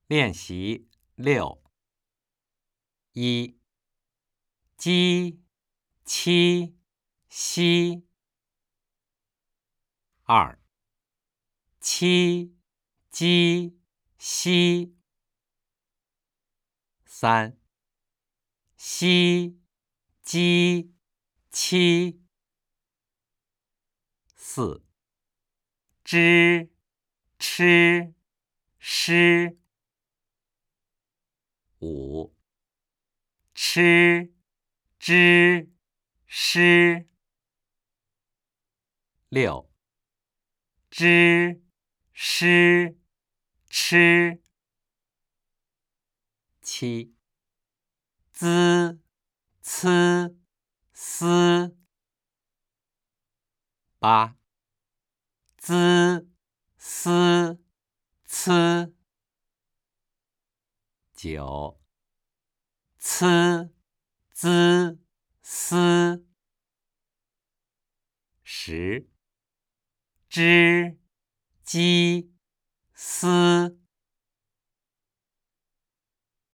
练习6。1. 鸡、七、西。2. 七、鸡、西。3. 西、鸡、七。4. 知、吃、诗。5. 吃、知、诗。6. 知、诗、吃。7. 滋、呲、丝。8. 滋、丝、呲。9. 呲、滋、丝。10. 知、鸡、丝。